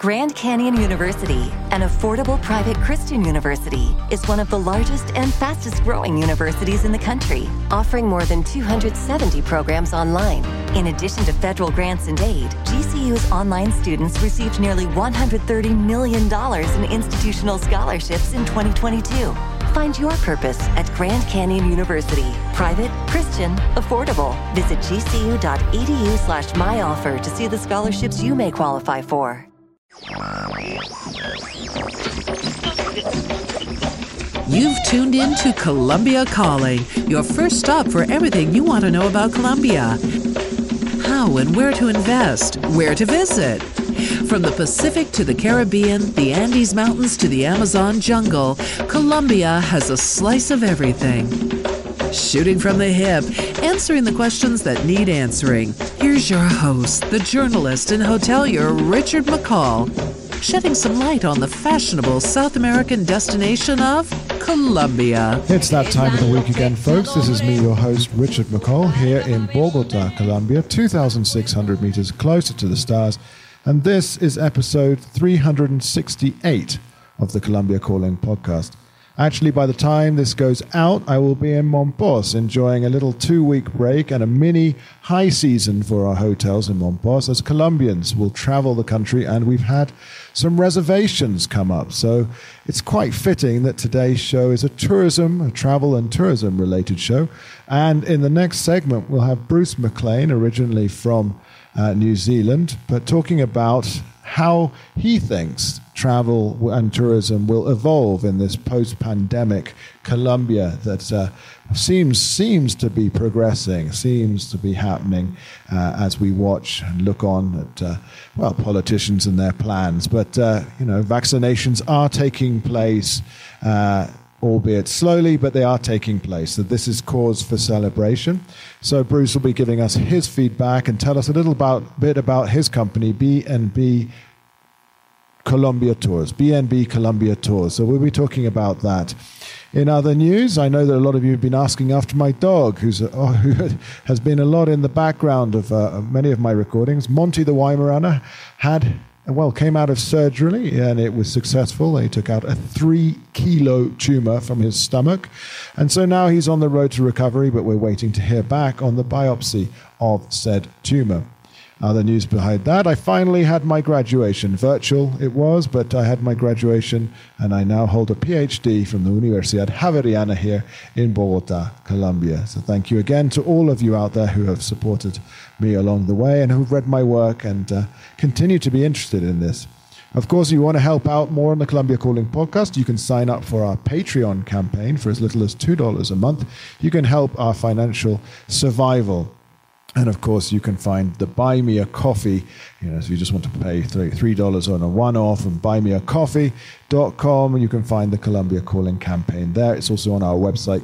Grand Canyon University, an affordable private Christian university, is one of the largest and fastest growing universities in the country, offering more than 270 programs online. In addition to federal grants and aid, GCU's online students received nearly $130 million in institutional scholarships in 2022. Find your purpose at Grand Canyon University. Private, Christian, affordable. Visit gcu.edu/myoffer to see the scholarships you may qualify for. You've tuned in to Columbia Calling, your first stop for everything you want to know about Colombia. How and where to invest, where to visit. From the Pacific to the Caribbean, the Andes Mountains to the Amazon jungle, Colombia has a slice of everything. Shooting from the hip, answering the questions that need answering. Here's your host, the journalist and hotelier Richard McCall, shedding some light on the fashionable South American destination of Colombia. It's that time of the week again, folks. This is me, your host, Richard McCall, here in Bogota, Colombia, 2,600 meters closer to the stars. And this is episode 368 of the Colombia Calling podcast. Actually, by the time this goes out, I will be in Monpós enjoying a little 2-week break and a mini high season for our hotels in Monpós as Colombians will travel the country, and we've had some reservations come up. So it's quite fitting that today's show is a travel and tourism related show. And in the next segment, we'll have Bruce McLean, originally from New Zealand, but talking about how he thinks travel and tourism will evolve in this post-pandemic Colombia that seems to be progressing, seems to be happening as we watch and look on at politicians and their plans. But vaccinations are taking place, albeit slowly, but they are taking place. So this is cause for celebration. So Bruce will be giving us his feedback and tell us a little bit about his company, B&B Colombia Tours, BNB Colombia Tours. So we'll be talking about that. In other news, I know that a lot of you have been asking after my dog, who has been a lot in the background of many of my recordings. Monty the Weimaraner came out of surgery, and it was successful. They took out a 3-kilo tumor from his stomach. And so now he's on the road to recovery, but we're waiting to hear back on the biopsy of said tumor. Other news behind that, I finally had my graduation. Virtual it was, but I had my graduation, and I now hold a PhD from the Universidad Javeriana here in Bogota, Colombia. So thank you again to all of you out there who have supported me along the way and who've read my work and continue to be interested in this. Of course, if you want to help out more on the Colombia Calling podcast, you can sign up for our Patreon campaign for as little as $2 a month. You can help our financial survival. And of course, you can find the Buy Me a Coffee, if you just want to pay $3 on a one-off, and buymeacoffee.com, and you can find the Colombia Calling campaign there. It's also on our website,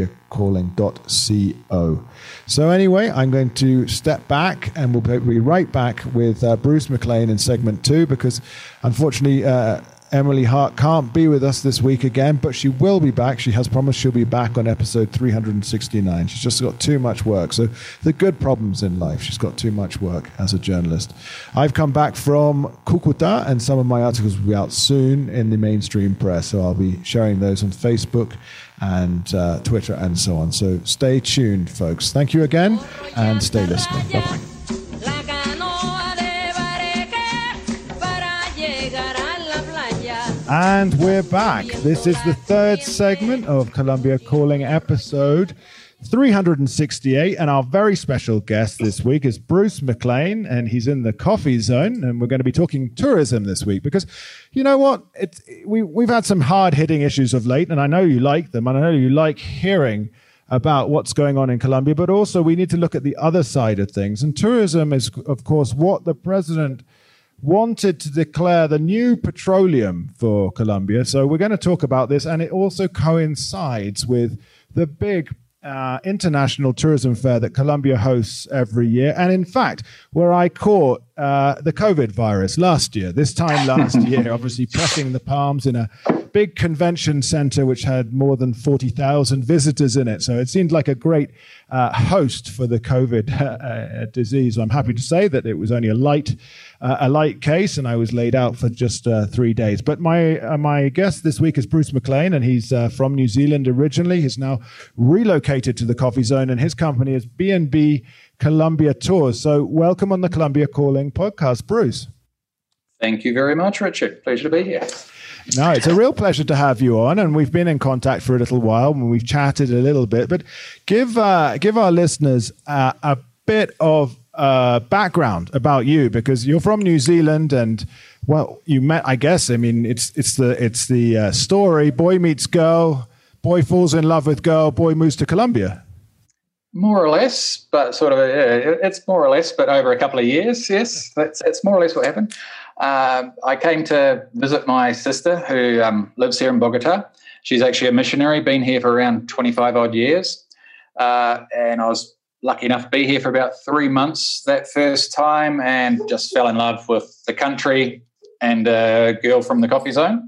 colombiacalling.co. So anyway, I'm going to step back, and we'll be right back with Bruce McLean in segment 2, because unfortunately, Emily Hart can't be with us this week again, but she will be back. She has promised she'll be back on episode 369. She's just got too much work. So the good problems in life. She's got too much work as a journalist. I've come back from Cucuta, and some of my articles will be out soon in the mainstream press. So I'll be sharing those on Facebook and Twitter and so on. So stay tuned, folks. Thank you again, and stay listening. Bye-bye. And we're back. This is the third segment of Colombia Calling, episode 368. And our very special guest this week is Bruce McLean, and he's in the coffee zone. And we're going to be talking tourism this week because, you know what? We've had some hard-hitting issues of late, and I know you like them, and I know you like hearing about what's going on in Colombia, but also we need to look at the other side of things. And tourism is, of course, what the president wanted to declare the new petroleum for Colombia. So we're going to talk about this, and it also coincides with the big international tourism fair that Colombia hosts every year. And in fact, where I caught the COVID virus last year, obviously pressing the palms in a big convention center which had more than 40,000 visitors in it. So it seemed like a great host for the COVID disease. I'm happy to say that it was only a light case, and I was laid out for just 3 days. But my guest this week is Bruce McLean, and he's from New Zealand originally. He's now relocated to the Coffee Zone, and his company is B&B Columbia Tours. So welcome on the Columbia Calling podcast, Bruce. Thank you very much, Richard. Pleasure to be here. No, it's a real pleasure to have you on, and we've been in contact for a little while and we've chatted a little bit, but give our listeners a bit of background about you, because you're from New Zealand and, well, you met, I guess, I mean, it's the story, boy meets girl, boy falls in love with girl, boy moves to Columbia. More or less, but sort of, it's more or less, but over a couple of years, yes, that's more or less what happened. I came to visit my sister who lives here in Bogota. She's actually a missionary, been here for around 25 odd years. And I was lucky enough to be here for about 3 months that first time, and just fell in love with the country and a girl from the Coffee Zone.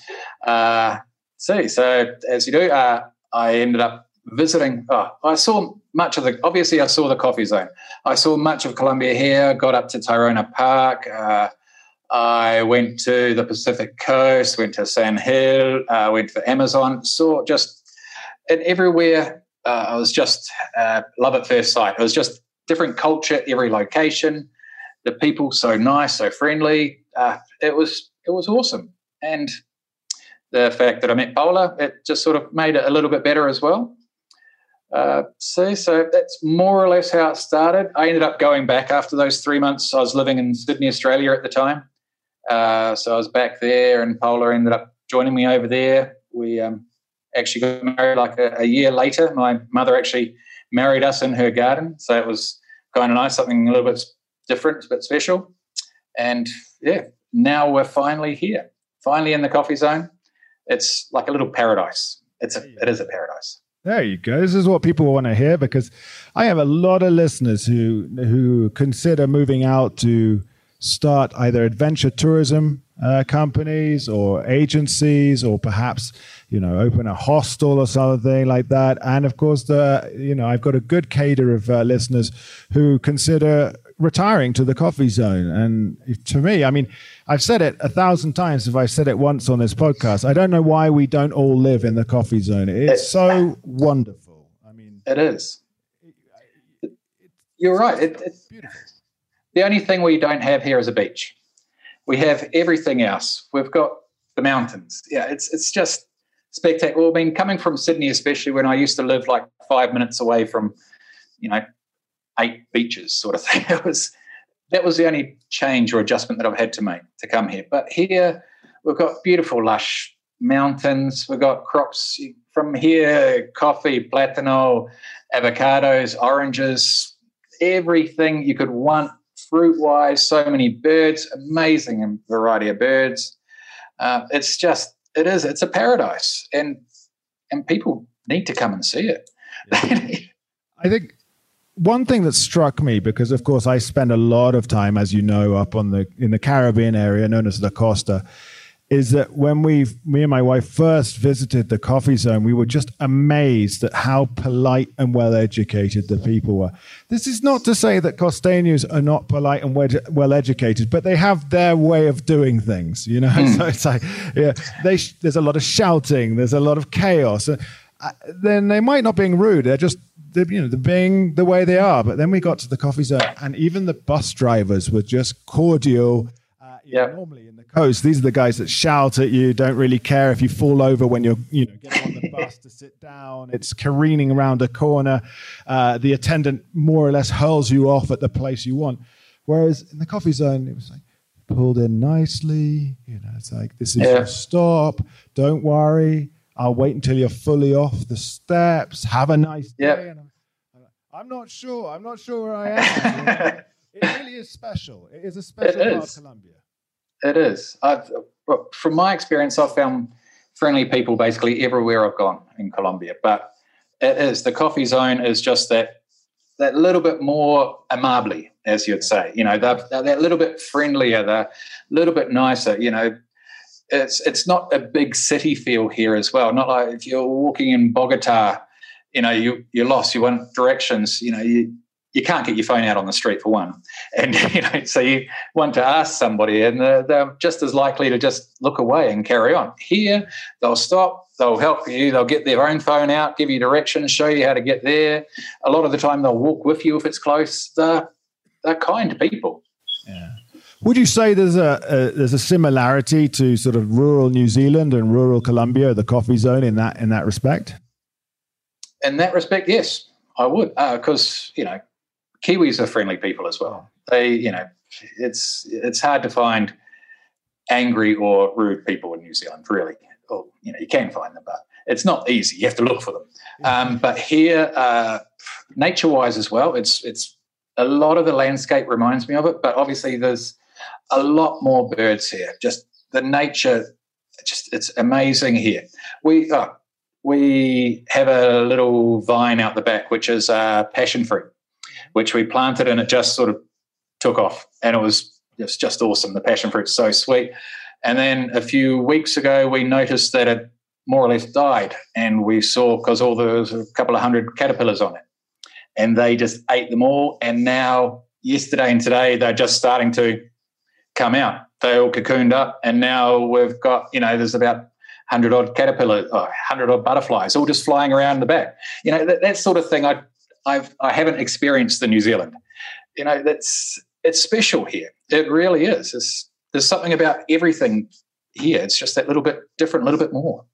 So as you do, I ended up visiting. I saw much of obviously I saw the Coffee Zone. I saw much of Columbia here, got up to Tayrona Park. I went to the Pacific Coast, went to San Gil, went to Amazon, saw just, and everywhere I was just love at first sight. It was just different culture, every location, the people so nice, so friendly. It was awesome. And the fact that I met Paula, it just sort of made it a little bit better as well. So that's more or less how it started. I ended up going back after those 3 months. I was living in Sydney, Australia at the time. So I was back there, and Paula ended up joining me over there. We actually got married like a year later. My mother actually married us in her garden. So it was kind of nice, something a little bit different, a bit special. And yeah, now we're finally here, finally in the Coffee Zone. It's like a little paradise. It is a paradise. There you go. This is what people want to hear, because I have a lot of listeners who consider moving out to start either adventure tourism companies or agencies, or perhaps, open a hostel or something like that. And of course, I've got a good cadre of listeners who consider retiring to the Coffee Zone. And to me, I mean, I've said it 1,000 times. If I said it once on this podcast, I don't know why we don't all live in the Coffee Zone. It's so wonderful. I mean, it is. You're right. It's beautiful. The only thing we don't have here is a beach. We have everything else. We've got the mountains. Yeah, it's just spectacular. Well, I mean, coming from Sydney, especially when I used to live like 5 minutes away from, 8 beaches sort of thing. That was the only change or adjustment that I've had to make to come here. But here we've got beautiful, lush mountains. We've got crops from here, coffee, platano, avocados, oranges, everything you could want. Fruit-wise, so many birds, amazing variety of birds. It's a paradise, and people need to come and see it. I think one thing that struck me, because of course I spend a lot of time, as you know, up in the Caribbean area known as the Costa, is that when me and my wife first visited the Coffee Zone, we were just amazed at how polite and well-educated the people were. This is not to say that costeños are not polite and well-educated, but they have their way of doing things, So it's like, there's a lot of shouting, there's a lot of chaos. Then they might not being rude, they're being the way they are. But then we got to the Coffee Zone, and even the bus drivers were just cordial. Normally in the coast, these are the guys that shout at you, don't really care if you fall over when you're getting on the bus to sit down. It's careening around a corner. The attendant more or less hurls you off at the place you want. Whereas in the Coffee Zone, it was like pulled in nicely. It's like, this is your stop. Don't worry. I'll wait until you're fully off the steps. Have a nice day. And I'm not sure where I am. It really is special. It is a special part of Columbia. It is. From my experience, I've found friendly people basically everywhere I've gone in Colombia. But it is, the Coffee Zone is just that little bit more amable, as you'd say. They're that little bit friendlier, they're a little bit nicer. it's not a big city feel here as well. Not like if you're walking in Bogota, you're lost. You want directions. You can't get your phone out on the street for one, and so you want to ask somebody, and they're just as likely to just look away and carry on. Here, they'll stop, they'll help you, they'll get their own phone out, give you directions, show you how to get there. A lot of the time, they'll walk with you if it's close. They're kind people. Yeah. Would you say there's a similarity to sort of rural New Zealand and rural Colombia, the coffee zone, in that respect? In that respect, yes, I would, because Kiwis are friendly people as well. They, it's hard to find angry or rude people in New Zealand, really. Or, you can find them, but it's not easy. You have to look for them. But here, nature-wise as well, it's a lot of the landscape reminds me of it, but obviously there's a lot more birds here. Just the nature, it's amazing here. We have a little vine out the back, which is passion fruit, which we planted, and it just sort of took off, and it was just awesome. The passion fruit's so sweet. And then a few weeks ago, we noticed that it more or less died, and we saw, because there was a couple of hundred caterpillars on it, and they just ate them all. And now, yesterday and today, they're just starting to come out. They all cocooned up, and now we've got, there's about 100-odd caterpillars, 100-odd butterflies, all just flying around the back. That sort of thing I haven't experienced in New Zealand. It's special here. It really is. There's something about everything here. It's just that little bit different, a little bit more.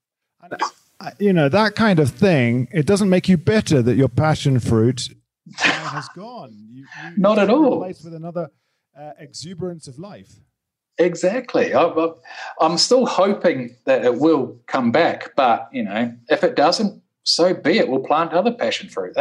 That kind of thing, it doesn't make you bitter that your passion fruit has gone. You Not at all. Replaced with another exuberance of life. Exactly. I'm still hoping that it will come back, but if it doesn't, so be it. We'll plant other passion fruit.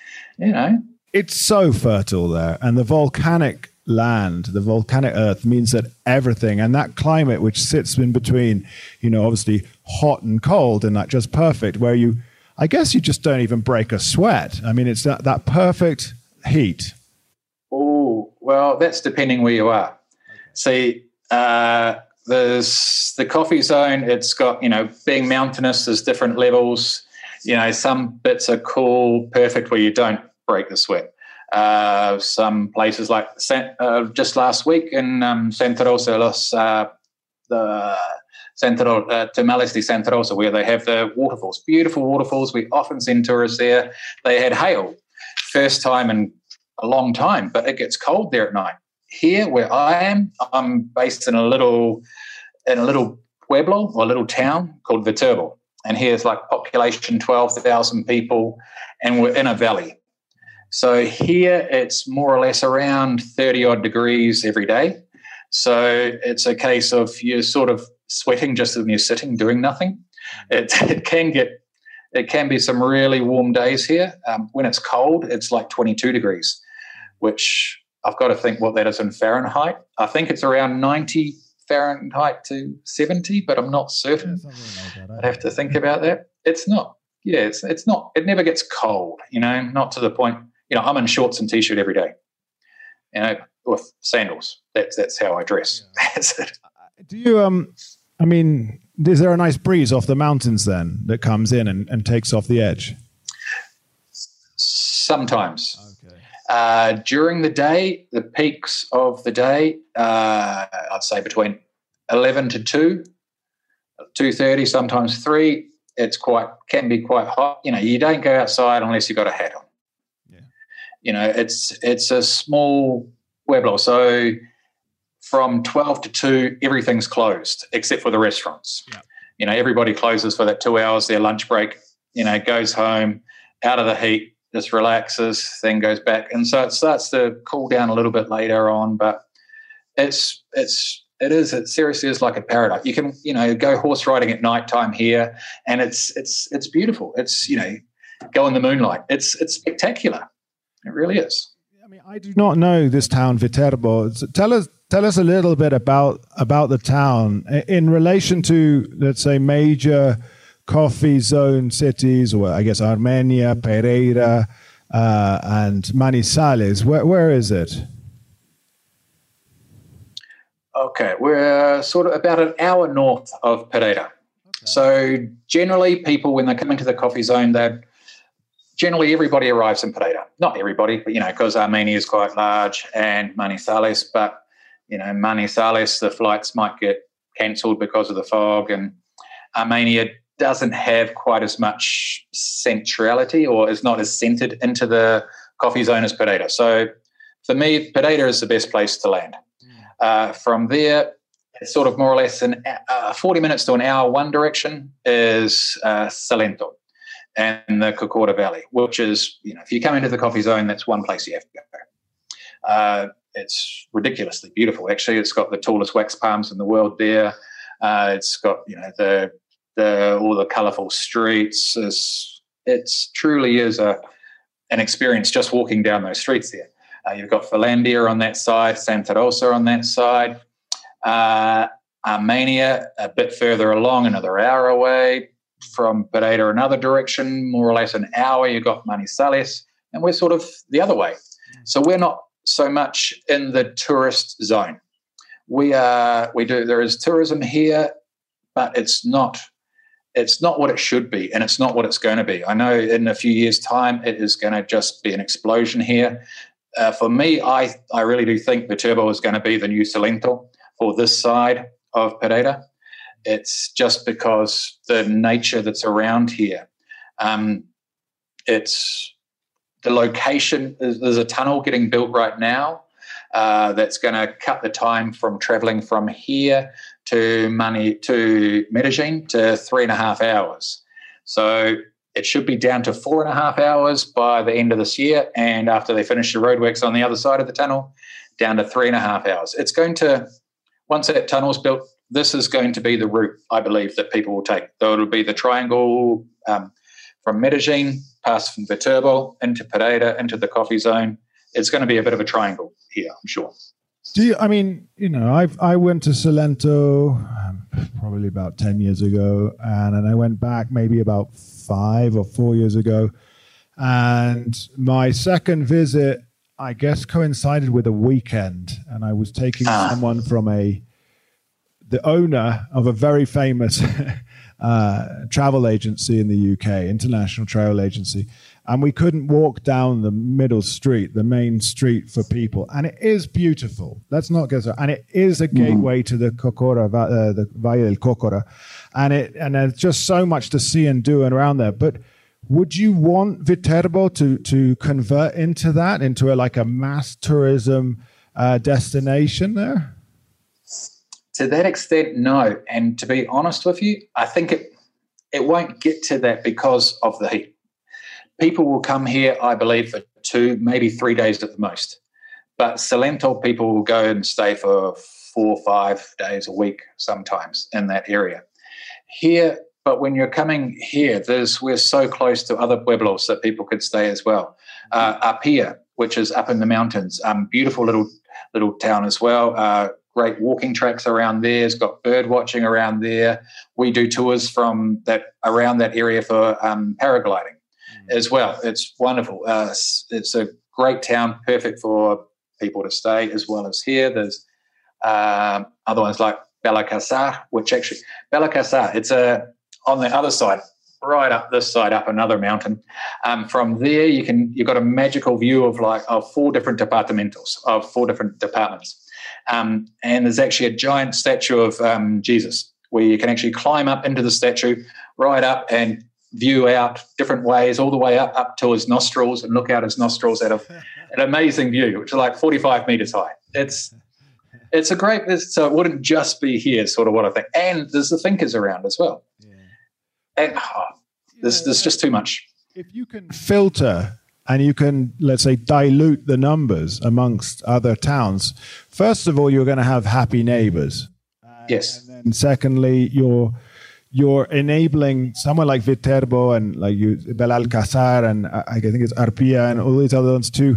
It's so fertile there, and the volcanic land, the volcanic earth, means that everything, and that climate which sits in between, obviously hot and cold, and that just perfect, where I guess you just don't even break a sweat. I mean, it's that perfect heat. Oh, well, that's depending where you are. See, there's the coffee zone. It's got, being mountainous, there's different levels. Some bits are cool, perfect, where you don't break the sweat. Some places like just last week in Santa Rosa, Termales de Santa Rosa, where they have the waterfalls, beautiful waterfalls. We often send tourists there. They had hail, first time in a long time, but it gets cold there at night. Here, where I am, I'm based in a little pueblo or a little town called Viterbo, and here's like population 12,000 people, and we're in a valley. So here it's more or less around 30-odd degrees every day. So it's a case of you're sort of sweating just when you're sitting doing nothing. It can be some really warm days here. When it's cold, it's like 22 degrees, which I've got to think what that is in Fahrenheit. I think it's around 90 Fahrenheit to 70, but I'm not certain. Yeah, I'd have to think about that. It's not. Yeah, it's not. It never gets cold, not to the point. I'm in shorts and T-shirt every day, with sandals. That's how I dress. Yeah. That's it. Do you, is there a nice breeze off the mountains then that comes in and takes off the edge? Sometimes. Okay. During the day, the peaks of the day, I'd say between 11 to 2, 2:30, sometimes 3. Can be quite hot. You don't go outside unless you've got a hat on. It's a small pueblo, so from 12 to 2, everything's closed except for the restaurants. Yeah. Everybody closes for that 2 hours, their lunch break, goes home, out of the heat, just relaxes, then goes back. And so it starts to cool down a little bit later on, but it seriously is like a paradise. You can, go horse riding at nighttime here, and it's beautiful. It's, go in the moonlight. It's spectacular. It really is. I do not know this town, Viterbo. So tell us a little bit about the town in relation to, let's say, major coffee zone cities, or I guess Armenia, Pereira, and Manizales. Where is it? Okay, we're sort of about an hour north of Pereira. Okay. So generally people, when they come into the coffee zone, generally everybody arrives in Pereira. Not everybody, but, because Armenia is quite large and Manizales, but, Manizales, the flights might get cancelled because of the fog, and Armenia doesn't have quite as much centrality or is not as centered into the coffee zone as Pereira. So for me, Pereira is the best place to land. From there, it's sort of more or less 40 minutes to an hour one direction is Salento and the Cocora Valley, which is, if you come into the coffee zone, that's one place you have to go. It's ridiculously beautiful, actually. It's got the tallest wax palms in the world there. It's got, all the colourful streets. It truly is an experience just walking down those streets there. You've got Finlandia on that side, Santa Rosa on that side, Armenia a bit further along, another hour away. From Pereira another direction, more or less an hour, you've got Manizales, and we're sort of the other way. So we're not so much in the tourist zone. There is tourism here, but it's not what it should be, and it's not what it's going to be. I know in a few years' time it is going to just be an explosion here. For me, I really do think Viterbo is going to be the new Salento for this side of Pereira. It's just because the nature that's around here. It's the location. There's a tunnel getting built right now that's going to cut the time from traveling from here to Medellin to 3.5 hours. So it should be down to 4.5 hours by the end of this year, and after they finish the roadworks on the other side of the tunnel, down to 3.5 hours. It's going to, once that tunnel's built, this is going to be the route, I believe, that people will take. So it'll be the triangle from Medellin, past from Viterbo, into Pereira, into the coffee zone. It's going to be a bit of a triangle here, I'm sure. I went to Salento probably about 10 years ago, and then I went back maybe about 5 or 4 years ago. And my second visit, I guess, coincided with a weekend, and I was taking someone from the owner of a very famous travel agency in the UK, international travel agency. And we couldn't walk down the middle street, the main street for people. And it is beautiful. Let's not get so. And it is a gateway to the Cocora, the Valle del Cocora. And there's just so much to see and do around there. But would you want Viterbo to convert into that, into a mass tourism destination there? To that extent, no. And to be honest with you, I think it won't get to that because of the heat. People will come here, I believe, for 2, maybe 3 days at the most. But Salento people will go and stay for 4 or 5 days a week sometimes in that area. Here, but when you're coming here, we're so close to other pueblos that people could stay as well. Apia, which is up in the mountains, beautiful little town as well. Great walking tracks around there. It's got bird watching around there. We do tours from around that area for paragliding as well. It's wonderful. It's a great town, perfect for people to stay as well as here. There's other ones like Belacasar, it's on the other side, right up this side, up another mountain. From there, you've got a magical view of 4 different departamentos, of 4 different departments. And there's actually a giant statue of Jesus where you can actually climb up into the statue, right up and view out different ways, all the way up to his nostrils, and look out his nostrils at an amazing view, which is like 45 meters high. It's a great, so it wouldn't just be here, sort of what I think. And there's the thinkers around as well. Yeah. And there's just too much. If you can filter and you can, let's say, dilute the numbers amongst other towns, first of all, you're going to have happy neighbors. Yes. And then secondly, you're enabling someone like Viterbo and like Belalcázar and I think it's Arpia and all these other ones to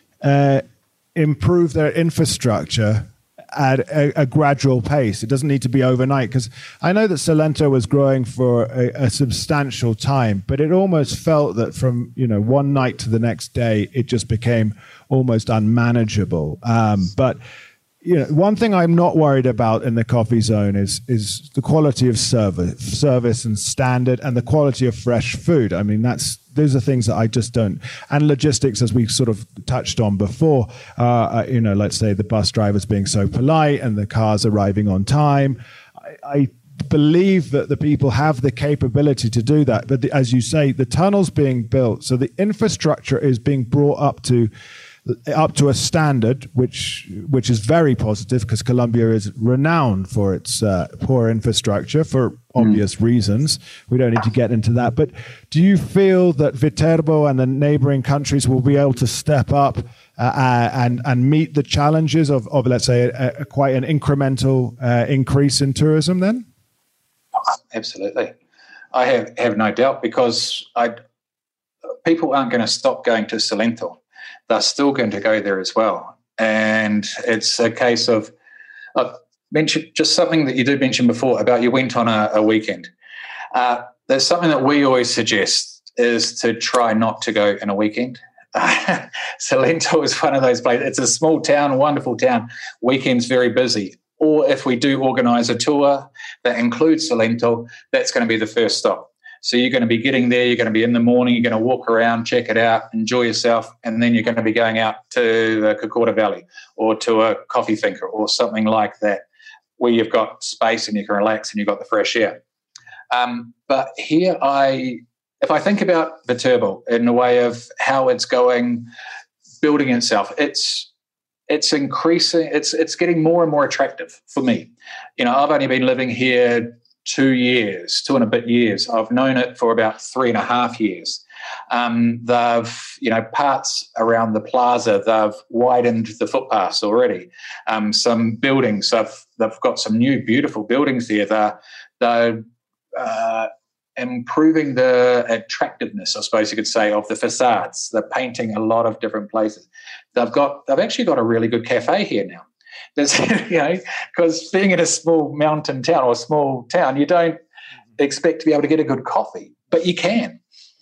improve their infrastructure at a gradual pace. It doesn't need to be overnight, because I know that Salento was growing for a substantial time, but it almost felt that from one night to the next day, it just became almost unmanageable. But one thing I'm not worried about in the coffee zone is the quality of service and standard, and the quality of fresh food. I mean, those are things that I just don't. And logistics, as we sort of touched on before, let's say the bus drivers being so polite and the cars arriving on time. I believe that the people have the capability to do that. But as you say, the tunnel's being built, so the infrastructure is being brought up to a standard which is very positive, because Colombia is renowned for its poor infrastructure for obvious reasons. We don't need to get into that. But do you feel that Viterbo and the neighboring countries will be able to step up and meet the challenges of let's say, quite an incremental increase in tourism then? Absolutely. I have no doubt, because people aren't going to stop going to Salento. They're still going to go there as well. And it's a case of mention just something that you did mention before about you went on a weekend. There's something that we always suggest is to try not to go in a weekend. Salento is one of those places. It's a small town, wonderful town. Weekends very busy. Or if we do organise a tour that includes Salento, that's going to be the first stop. So you're going to be getting there, you're going to be in the morning, you're going to walk around, check it out, enjoy yourself, and then you're going to be going out to the Cocora Valley or to a coffee finca or something like that, where you've got space and you can relax and you've got the fresh air. But here if I think about Viterbo in the way of how it's going, building itself, it's increasing, it's getting more and more attractive for me. I've only been living here 2 and a bit years. I've known it for about 3.5 years. They've, parts around the plaza, they've widened the footpaths already. Some buildings, they've got some new beautiful buildings there. They're improving the attractiveness, I suppose you could say, of the facades. They're painting a lot of different places. They've actually got a really good cafe here now. There's, because being in a small mountain town or a small town, you don't expect to be able to get a good coffee, but you can.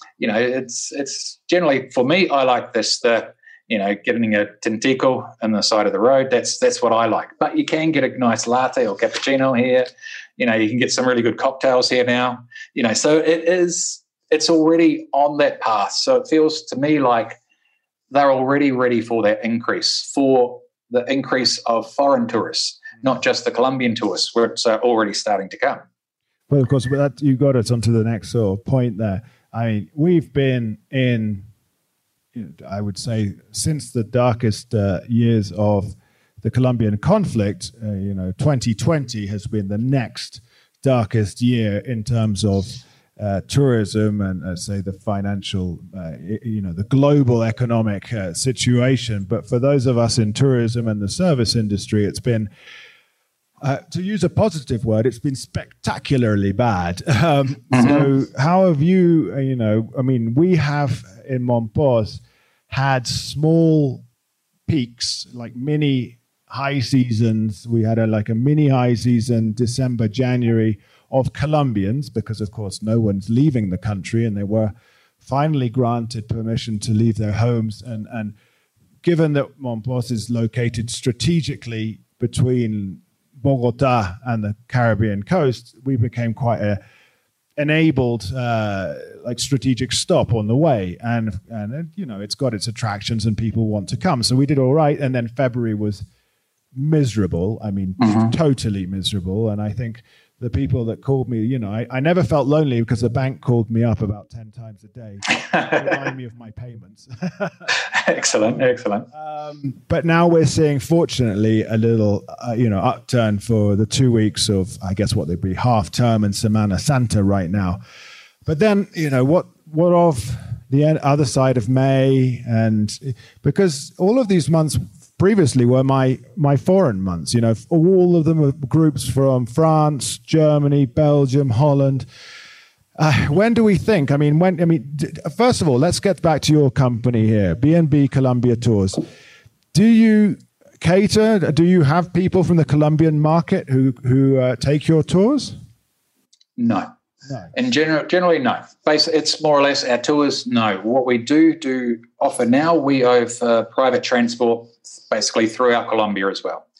It's generally, for me, I like this, getting a tintico on the side of the road. That's what I like. But you can get a nice latte or cappuccino here. You can get some really good cocktails here now. So it's already on that path. So it feels to me like they're already ready for that increase, for the increase of foreign tourists, not just the Colombian tourists, where it's already starting to come. Well, of course, you got us onto the next sort of point there. I mean, we've been in, I would say, since the darkest years of the Colombian conflict, 2020 has been the next darkest year in terms of tourism and, say, the financial, the global economic situation. But for those of us in tourism and the service industry, it's been, to use a positive word, it's been spectacularly bad. So how have you, we have in Mompox had small peaks, like mini high seasons. We had a mini high season, December, January, of Colombians, because of course no one's leaving the country, and they were finally granted permission to leave their homes. And given that Mompox is located strategically between Bogota and the Caribbean coast, we became quite a enabled strategic stop on the way, and it's got its attractions and people want to come, so we did all right. And then February was miserable. I mean, totally miserable. And I think the people that called me, I never felt lonely because the bank called me up about 10 times a day to remind me of my payments. Excellent. But now we're seeing, fortunately, a little, upturn for the 2 weeks of, I guess, what they'd be half term in Semana Santa right now. But then, what of the other side of May? And because all of these months previously were my foreign months, all of them were groups from France, Germany, Belgium, Holland. When do we think? First of all, let's get back to your company here, B&B Colombia Tours. Do you cater? Do you have people from the Colombian market who take your tours? No. In generally, no. Basically, it's more or less our tours. No. What we do offer now, we offer private transport basically throughout Colombia as well.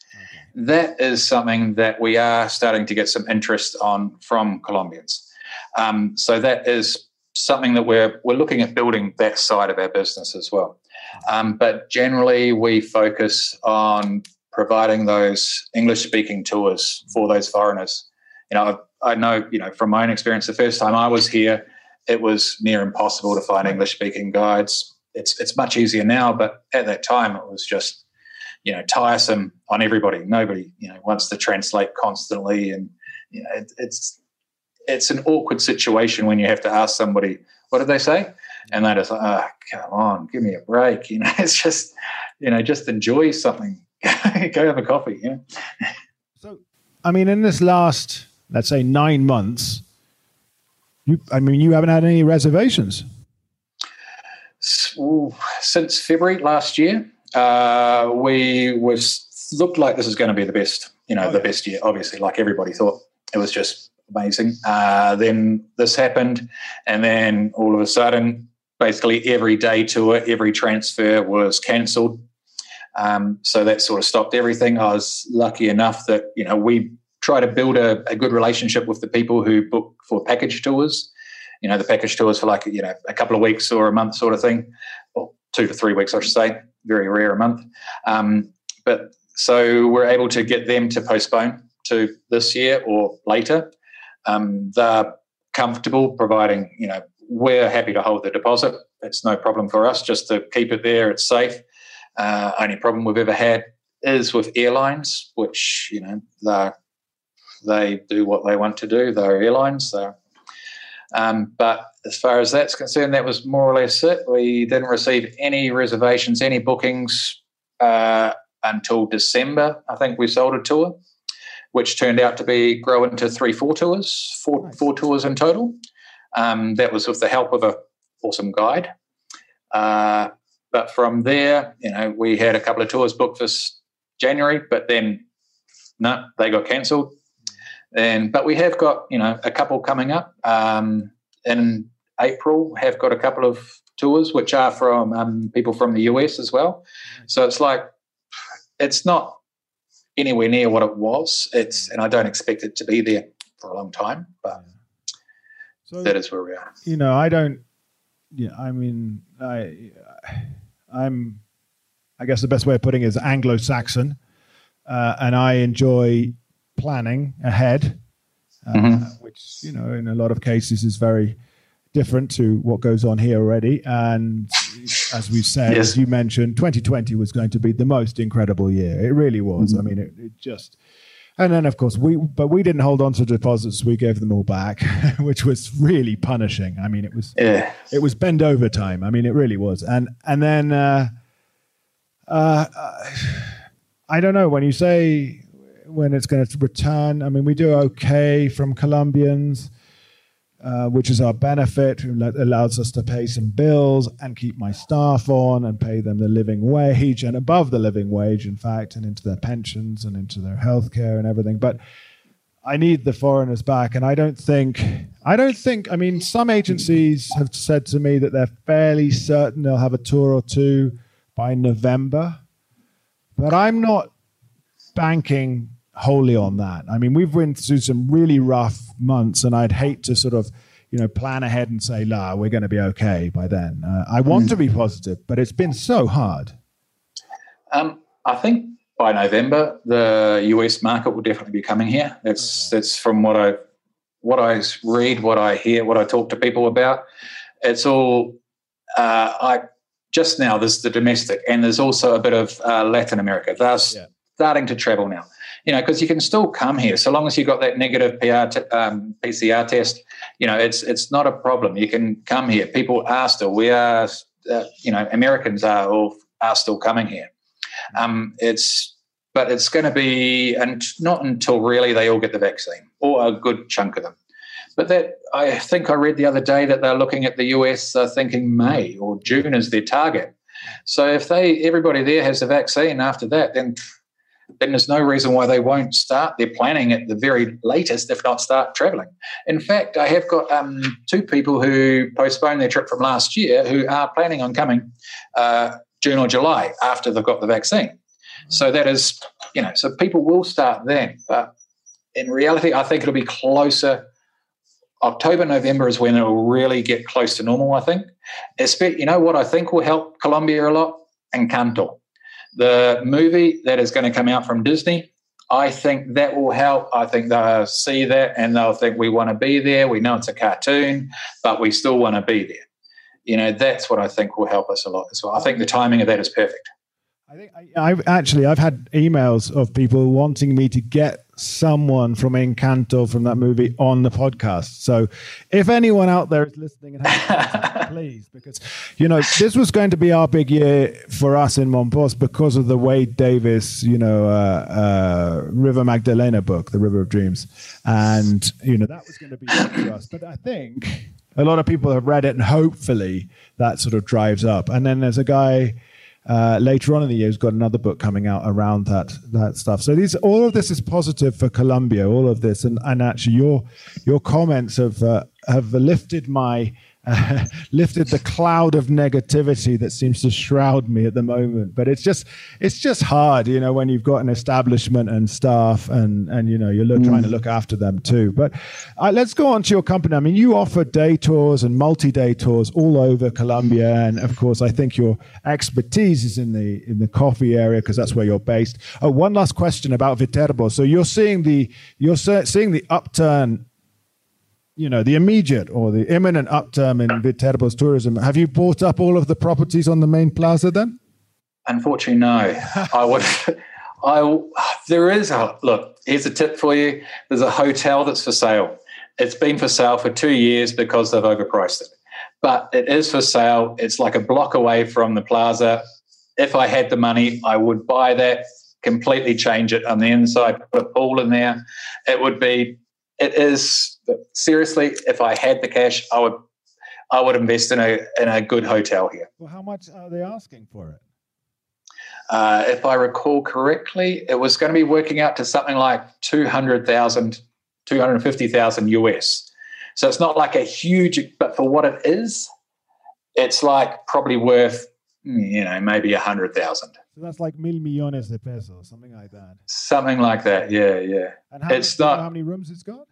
that is something that we are starting to get some interest on from Colombians. So that is something that we're looking at building that side of our business as well. But generally, we focus on providing those English-speaking tours for those foreigners. I know, from my own experience, the first time I was here, it was near impossible to find English-speaking guides. It's much easier now, but at that time it was just, tiresome on everybody. Nobody, wants to translate constantly, and it's an awkward situation when you have to ask somebody, what did they say? And they're just like, oh, come on, give me a break. It's just, just enjoy something. Go have a coffee. So, in this last, let's say 9 months, you haven't had any reservations? Since February last year, we looked like this is going to be the best, the best year, obviously, like everybody thought. It was just amazing. Then this happened, and then all of a sudden, basically every day tour, every transfer was cancelled. So that sort of stopped everything. I was lucky enough that, we try to build a good relationship with the people who book for package tours. The package tours for like, a couple of weeks or a month sort of thing, or 2 to 3 weeks, I should say, very rare a month. But so we're able to get them to postpone to this year or later. They're comfortable providing, we're happy to hold the deposit. It's no problem for us just to keep it there. It's safe. Only problem we've ever had is with airlines, which, they do what they want to do. They're airlines. So, but as far as that's concerned, that was more or less it. We didn't receive any reservations, any bookings until December. I think we sold a tour, which turned out to grow into 4 tours, four tours in total. That was with the help of an awesome guide. But from there, we had a couple of tours booked for January, but then no, they got cancelled. But we have got, a couple coming up in April. Have got a couple of tours which are from people from the US as well. So it's like it's not anywhere near what it was. And I don't expect it to be there for a long time. But that is where we are. I guess the best way of putting it is Anglo-Saxon, and I enjoy planning ahead, which, in a lot of cases is very different to what goes on here already. And as we've said, as you mentioned, 2020 was going to be the most incredible year. It really was. It just... And then, of course, we didn't hold on to deposits. We gave them all back, which was really punishing. It was bend over time. It really was. And then I don't know, when you say when it's going to return, we do okay from Colombians, which is our benefit. It allows us to pay some bills and keep my staff on and pay them the living wage and above the living wage, in fact, and into their pensions and into their healthcare and everything. But I need the foreigners back. And I don't think, some agencies have said to me that they're fairly certain they'll have a tour or two by November, but I'm not banking wholly on that. We've been through some really rough months, and I'd hate to sort of, plan ahead and say, we're going to be okay by then. I want to be positive, but it's been so hard. I think by November, the US market will definitely be coming here. That's from what I read, what I hear, what I talk to people about. It's all, just now there's the domestic, and there's also a bit of Latin America. They're starting to travel now. Because you can still come here so long as you've got that negative PCR test. It's not a problem. You can come here. People are still. We are. Americans are still coming here. But it's going to be, and not until really they all get the vaccine, or a good chunk of them. But that, I think I read the other day that they're looking at the US, thinking May or June is their target. So if everybody there has a vaccine after that, then there's no reason why they won't start their planning at the very latest, if not start travelling. In fact, I have got 2 people who postponed their trip from last year who are planning on coming June or July after they've got the vaccine. So that is So people will start then. But in reality, I think it'll be closer. October, November is when it'll really get close to normal, I think. You know what I think will help Colombia a lot? Encanto. The movie that is going to come out from Disney, I think that will help. I think they'll see that and they'll think we want to be there. We know it's a cartoon, but we still want to be there. That's what I think will help us a lot as well. I think the timing of that is perfect. I've had emails of people wanting me to get someone from Encanto from that movie on the podcast. So if anyone out there is listening and has please, because this was going to be our big year for us in Monpós because of the Wade Davis River Magdalena book, The River of Dreams, and that was going to be big for us. But I think a lot of people have read it, and hopefully that sort of drives up. And then there's a guy later on in the year who's got another book coming out around that stuff. So all of this is positive for Colombia, all of this, and actually your comments have lifted lifted the cloud of negativity that seems to shroud me at the moment. But it's just hard, when you've got an establishment and staff and you're trying to look after them too. But let's go on to your company. I mean, you offer day tours and multi-day tours all over Colombia, and of course, I think your expertise is in the coffee area because that's where you're based. Oh, one last question about Viterbo. So you're seeing the upturn. The immediate or the imminent upturn in Viterbo's tourism. Have you bought up all of the properties on the main plaza then? Unfortunately, no. Look, here's a tip for you. There's a hotel that's for sale. It's been for sale for 2 years because they've overpriced it. But it is for sale. It's like a block away from the plaza. If I had the money, I would buy that, completely change it on the inside, put a pool in there. It is seriously. If I had the cash, I would invest in a good hotel here. Well, how much are they asking for it? If I recall correctly, it was going to be working out to something like $250,000 US. So it's not like a huge, but for what it is, it's like probably worth maybe 100,000. So that's like $1,000 millones de pesos, something like that. Something like that, yeah. And how many rooms it's got?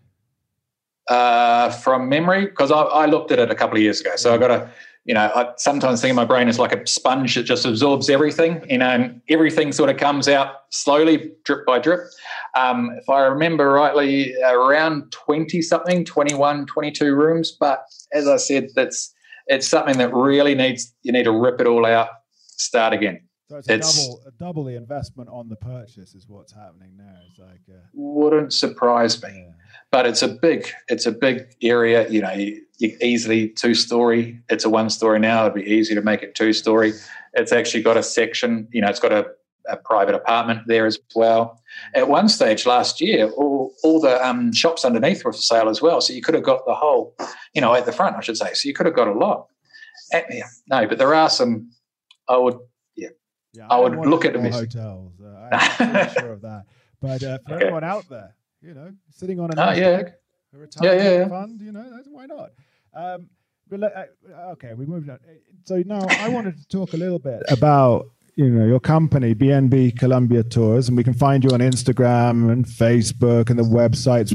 From memory, because I looked at it a couple of years ago. So I got I sometimes think of my brain is like a sponge that just absorbs everything, and everything sort of comes out slowly, drip by drip. If I remember rightly, around 20-something, 21, 22 rooms. But as I said, it's something that really you need to rip it all out, start again. So it's double the investment on the purchase is what's happening now. It's like wouldn't surprise me, yeah. But it's a big area. You easily 2-story. It's a 1-story now. It'd be easy to make it 2-story. It's actually got a section. It's got a private apartment there as well. At one stage last year, all the shops underneath were for sale as well. So you could have got the whole, at the front, I should say. So you could have got a lot. No, but there are some. I would look at them. Hotels. I'm not sure of that. But for everyone out there, sitting on a nice egg, a retirement fund, why not? Okay, we moved on. So now I wanted to talk a little bit about your company, BNB Colombia Tours, and we can find you on Instagram and Facebook, and the website's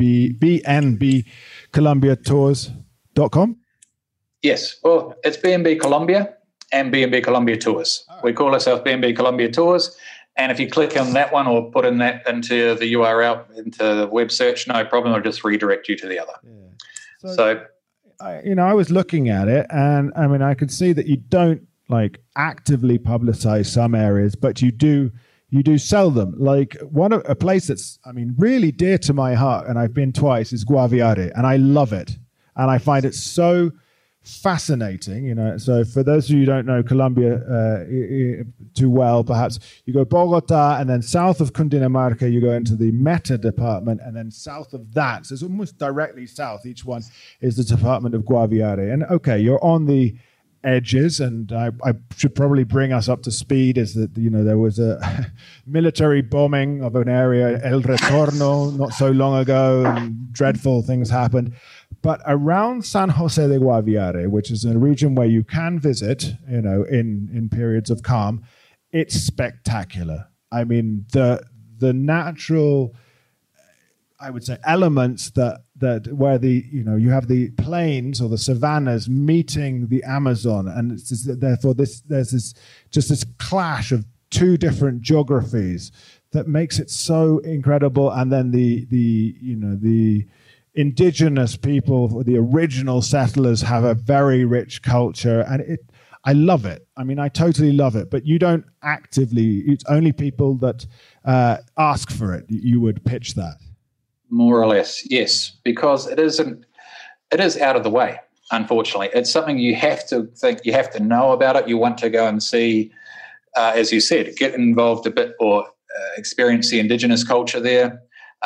bnbcolombiatours.com. Yes, well, it's BNB Colombia and BNB Colombia Tours. Right. We call ourselves BNB Colombia Tours. And if you click on that one or put in that into the URL, into the web search, no problem. I'll just redirect you to the other. Yeah. So I was looking at it, and I mean, I could see that you don't actively publicize some areas, but you do sell them. Like a place that's, really dear to my heart, and I've been twice, is Guaviare, and I love it. And I find it so fascinating, So for those of you who don't know Colombia too well, perhaps you go Bogota, and then south of Cundinamarca, you go into the Meta department, and then south of that, so it's almost directly south, each one is the department of Guaviare. And okay, you're on the edges, and I should probably bring us up to speed, is that, there was a military bombing of an area, El Retorno, not so long ago, and dreadful things happened. But around San Jose de Guaviare, which is a region where you can visit, in periods of calm, it's spectacular. I mean, the the natural, I would say, elements that where you have the plains or the savannas meeting the Amazon, and it's just, therefore there's this clash of two different geographies that makes it so incredible. And then the indigenous people, the original settlers, have a very rich culture, and I love it. I mean, I totally love it. But you don't actively; it's only people that ask for it. You would pitch that. More or less, yes, because it is out of the way, unfortunately. It's something you have to think, you have to know about it. You want to go and see, as you said, get involved a bit or experience the indigenous culture there.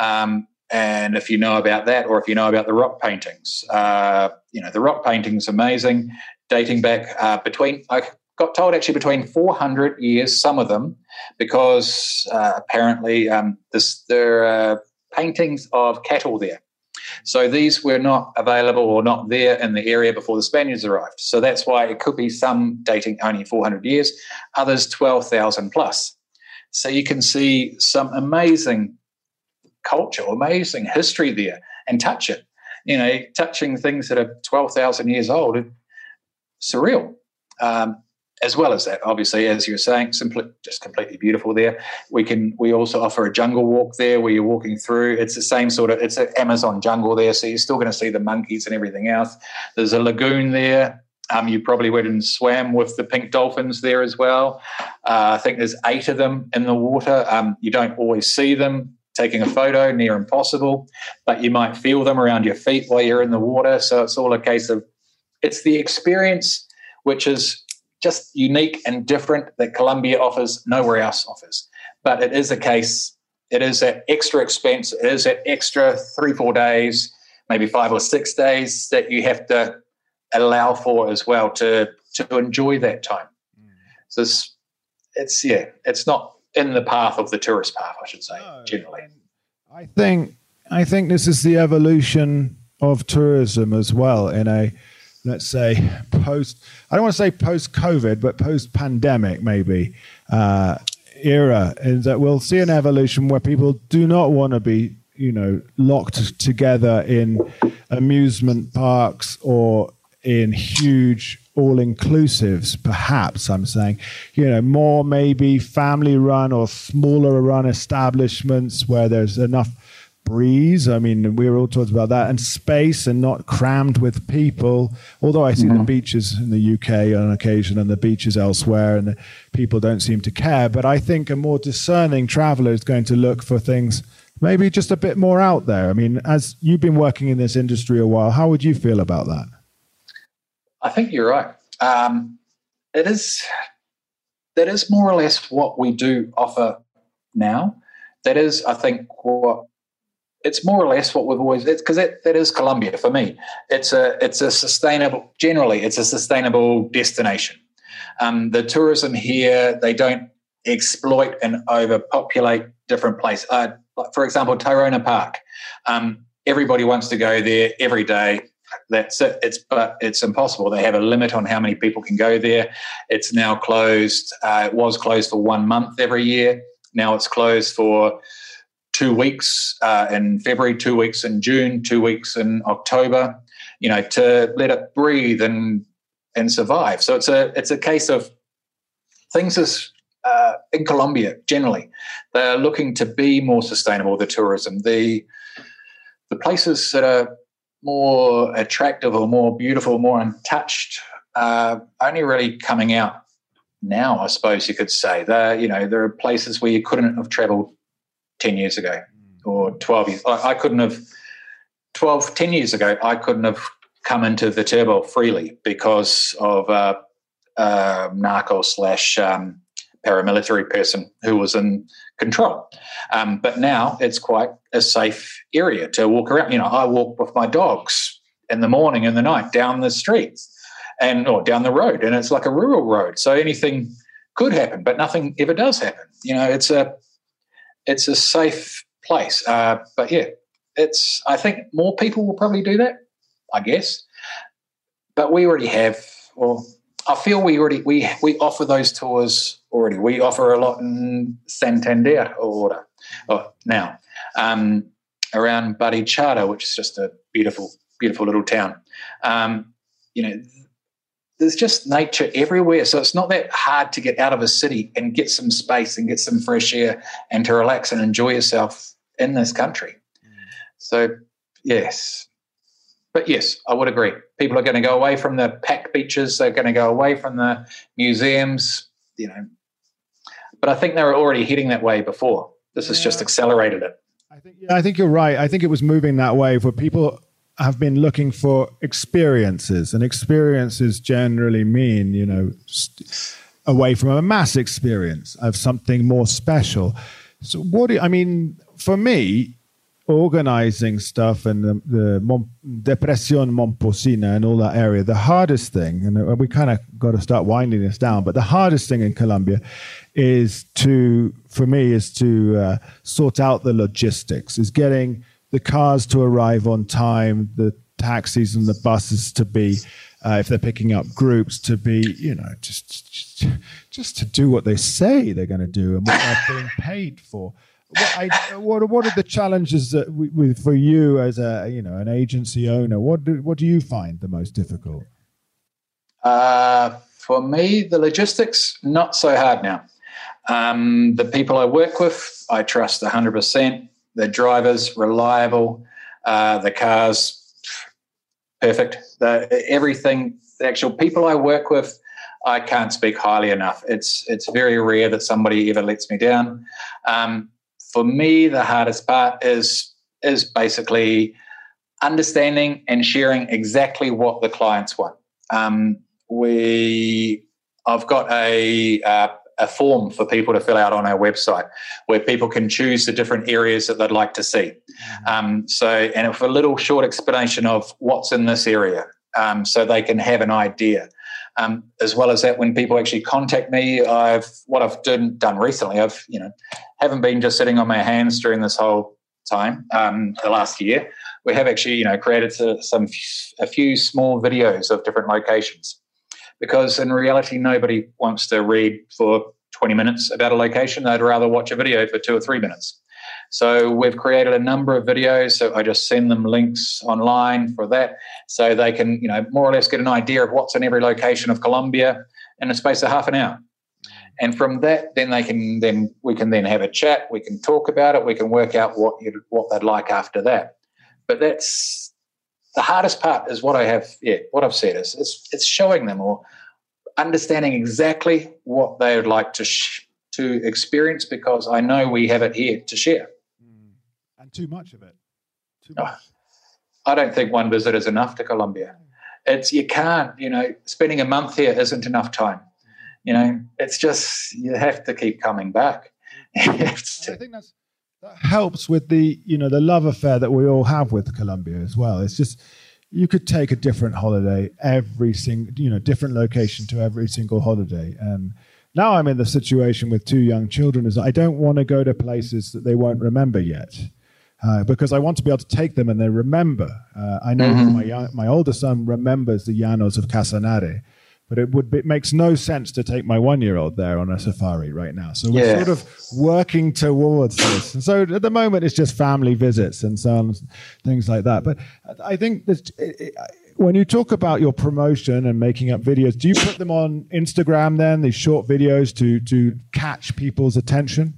And if you know about that, or if you know about the rock paintings, the rock paintings amazing, dating back I got told actually between 400 years, some of them, because apparently there are paintings of cattle there. So these were not available or not there in the area before the Spaniards arrived. So that's why it could be some dating only 400 years, others 12,000 plus. So you can see some amazing culture, amazing history there, and touch it. Touching things that are 12,000 years old, surreal. As well as that, obviously, as you were saying, just completely beautiful there. We also offer a jungle walk there where you're walking through. It's the same it's an Amazon jungle there, so you're still going to see the monkeys and everything else. There's a lagoon there. You probably went and swam with the pink dolphins there as well. I think there's 8 of them in the water. You don't always see them. Taking a photo, near impossible, but you might feel them around your feet while you're in the water. So it's all a case of, it's the experience which is just unique and different that Colombia offers, nowhere else offers. But it is that extra expense, it is that extra 3-4 days, maybe 5 or 6 days that you have to allow for as well to enjoy that time. So it's not in the path of the tourist path, I should say, generally. I think this is the evolution of tourism as well in a, let's say, I don't want to say post-COVID, but post-pandemic maybe era, is that we'll see an evolution where people do not want to be, locked together in amusement parks or in huge all-inclusives, perhaps, I'm saying, more maybe family-run or smaller-run establishments where there's enough breeze. I mean, we were all talking about that, and space, and not crammed with people. Although I see the beaches in the UK on occasion and the beaches elsewhere, and the people don't seem to care. But I think a more discerning traveler is going to look for things maybe just a bit more out there. I mean, as you've been working in this industry a while, how would you feel about that? I think you're right. That is more or less what we do offer now. That is, I think, it's more or less what we've always, because that is Colombia for me. It's a sustainable destination. The tourism here, they don't exploit and overpopulate different places. For example, Tayrona Park. Everybody wants to go there every day. That's it. It's impossible. They have a limit on how many people can go there. It's now closed. It was closed for 1 month every year. Now it's closed for 2 weeks in February, 2 weeks in June, 2 weeks in October. To let it breathe and survive. So it's a case of things is in Colombia generally. They're looking to be more sustainable. The tourism, the places that are more attractive or more beautiful, more untouched, only really coming out now, I suppose you could say. There are places where you couldn't have travelled 10 years ago or 12 years. I couldn't have, 10 years ago, I couldn't have come into Viterbo freely because of narco / paramilitary person who was in control. But now it's quite a safe area to walk around. I walk with my dogs in the morning and the night down the streets or down the road, and it's like a rural road. So anything could happen, but nothing ever does happen. It's a safe place. But yeah, I think more people will probably do that, I guess. But we already have, I feel we offer those tours already. We offer a lot in Santander, now, around Barichara, which is just a beautiful, beautiful little town. There's just nature everywhere. So it's not that hard to get out of a city and get some space and get some fresh air and to relax and enjoy yourself in this country. So, yes. But yes, I would agree. People are going to go away from the packed beaches. They're going to go away from the museums, But I think they were already heading that way before. This has just accelerated it. I think you're right. I think it was moving that way for people have been looking for experiences, and experiences generally mean, away from a mass experience of something more special. So for me, organizing stuff and the Depresión Momposina and all that area, the hardest thing, and we kind of got to start winding this down, but the hardest thing in Colombia is to sort out the logistics, is getting the cars to arrive on time, the taxis and the buses to be, if they're picking up groups, to be, just to do what they say they're going to do and what they're being paid for. What are the challenges for you as an agency owner? What do you find the most difficult? For me, the logistics, not so hard now. The people I work with, I trust 100%. The drivers, reliable. The cars, perfect. Everything, the actual people I work with, I can't speak highly enough. It's very rare that somebody ever lets me down. For me, the hardest part is basically understanding and sharing exactly what the clients want. I've got a form for people to fill out on our website where people can choose the different areas that they'd like to see. And with a little short explanation of what's in this area, so they can have an idea. As well as that, when people actually contact me, what I've done recently, haven't been just sitting on my hands during this whole time, the last year. We have actually, created a few small videos of different locations, because in reality, nobody wants to read for 20 minutes about a location. They'd rather watch a video for 2 or 3 minutes. So we've created a number of videos. So I just send them links online for that, so they can, more or less get an idea of what's in every location of Colombia in a space of half an hour. And from that, then we can have a chat. We can talk about it. We can work out what they'd like after that. But that's the hardest part. Is what I've said is it's showing them or understanding exactly what they would like to experience, because I know we have it here to share. And too much of it. I don't think one visit is enough to Colombia. You can't, spending a month here isn't enough time. It's just, you have to keep coming back. I think that helps with the the love affair that we all have with Colombia as well. It's just, you could take a different holiday every single, different location to every single holiday. And now I'm in the situation with 2 young children, is I don't want to go to places that they won't remember yet. Because I want to be able to take them and they remember. I know my older son remembers the Llanos of Casanare, but it makes no sense to take my 1-year-old there on a safari right now. So we're sort of working towards this. And so at the moment, it's just family visits and so on, things like that. But I think when you talk about your promotion and making up videos, do you put them on Instagram then, these short videos to catch people's attention?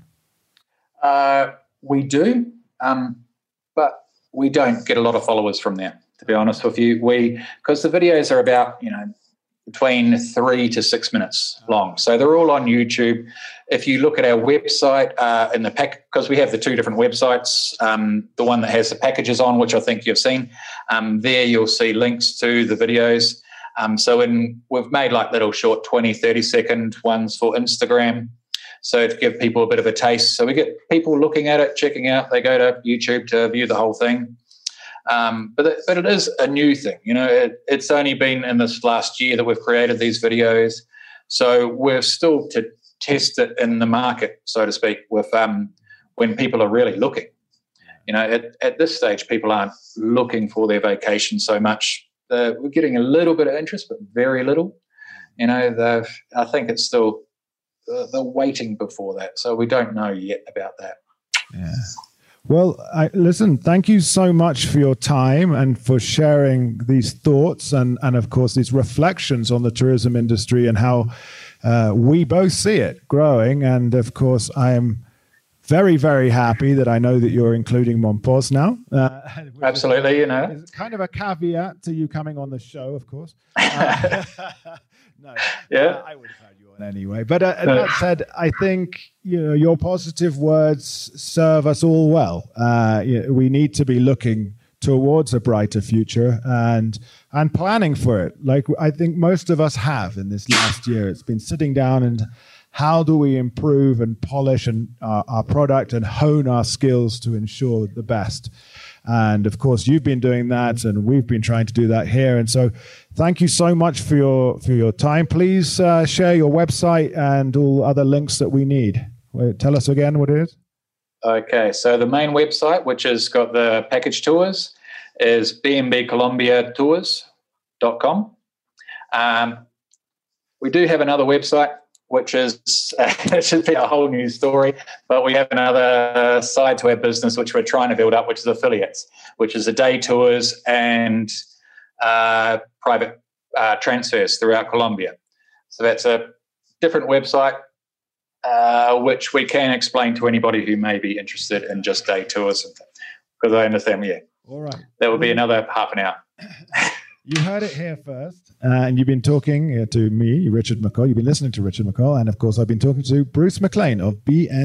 We do. But we don't get a lot of followers from there, to be honest with you. Because the videos are about, between 3 to 6 minutes long. So they're all on YouTube. If you look at our website in the pack, because we have the 2 different websites, the one that has the packages on, which I think you've seen, there you'll see links to the videos. We've made like little short 20, 30-second ones for Instagram. So to give people a bit of a taste. So we get people looking at it, checking out. They go to YouTube to view the whole thing. But it is a new thing. It's only been in this last year that we've created these videos. So we're still to test it in the market, so to speak, with when people are really looking. At this stage, people aren't looking for their vacation so much. We're getting a little bit of interest, but very little. I think it's still... they're waiting before that, so we don't know yet about that. Yeah. Well, listen, thank you so much for your time and for sharing these thoughts and of course, these reflections on the tourism industry and how we both see it growing. And of course, I am very, very happy that I know that you're including Mompos now. Absolutely, It's kind of a caveat to you coming on the show, of course. No, yeah, I would have had you on anyway. But that said, I think your positive words serve us all well. We need to be looking towards a brighter future and planning for it. Like I think most of us have in this last year. It's been sitting down and how do we improve and polish our product and hone our skills to ensure the best. And of course, you've been doing that, and we've been trying to do that here. And so, thank you so much for your time. Please share your website and all other links that we need. Tell us again what it is. Okay, so the main website, which has got the package tours, is bnbcolombiatours.com. We do have another website, which is it should be a whole new story, but we have another side to our business which we're trying to build up, which is affiliates, which is the day tours and private transfers throughout Colombia. So that's a different website, which we can explain to anybody who may be interested in just day tours, because I understand, All right. That will be another half an hour. You heard it here first, and you've been talking to me, Richard McCall. You've been listening to Richard McCall, and of course, I've been talking to Bruce McLean of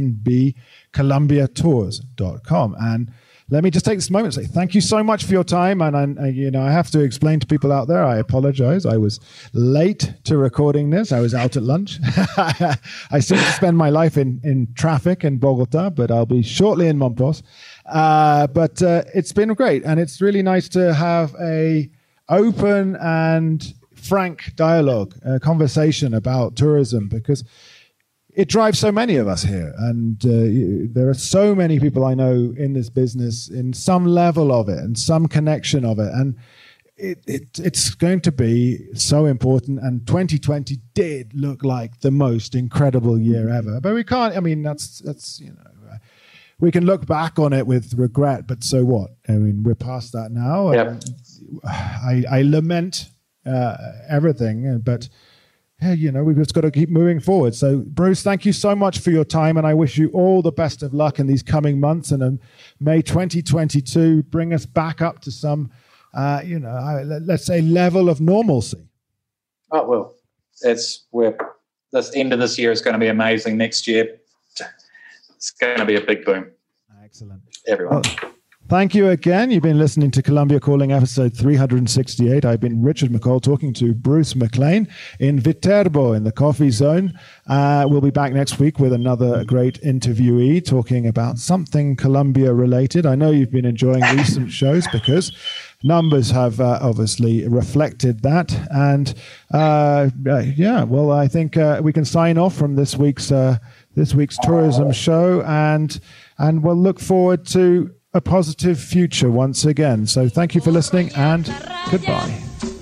bnbcolombiatours.com. And let me just take this moment and say thank you so much for your time. And I have to explain to people out there, I apologize. I was late to recording this. I was out at lunch. I seem to spend my life in traffic in Bogota, but I'll be shortly in Mompos. But it's been great, and it's really nice to have a open and frank dialogue, conversation about tourism, because it drives so many of us here. And there are so many people I know in this business in some level of it and some connection of it. And it's going to be so important. And 2020 did look like the most incredible year ever. But we can't, that's we can look back on it with regret, but so what? I mean, we're past that now. Yep. I lament everything, but we've just got to keep moving forward. So, Bruce, thank you so much for your time, and I wish you all the best of luck in these coming months. And may 2022 bring us back up to some, let's say, level of normalcy. Oh well, this end of this year is going to be amazing. Next year, it's going to be a big boom. Excellent, everyone. Well, thank you again. You've been listening to Colombia Calling episode 368. I've been Richard McCall talking to Bruce McLean in Viterbo in the Coffee Zone. We'll be back next week with another great interviewee talking about something Colombia related. I know you've been enjoying recent shows because numbers have obviously reflected that. And I think we can sign off from this week's tourism show, and we'll look forward to a positive future once again. So thank you for listening, and goodbye.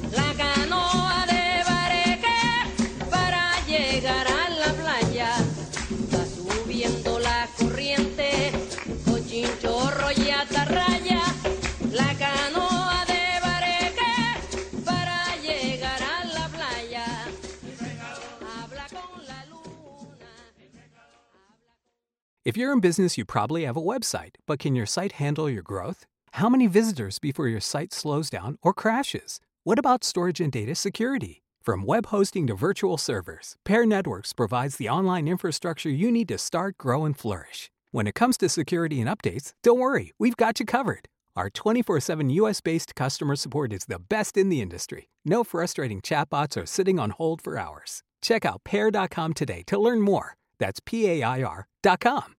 If you're in business, you probably have a website, but can your site handle your growth? How many visitors before your site slows down or crashes? What about storage and data security? From web hosting to virtual servers, Pair Networks provides the online infrastructure you need to start, grow, and flourish. When it comes to security and updates, don't worry, we've got you covered. Our 24/7 US-based customer support is the best in the industry. No frustrating chatbots or sitting on hold for hours. Check out pair.com today to learn more. That's PAIR.com.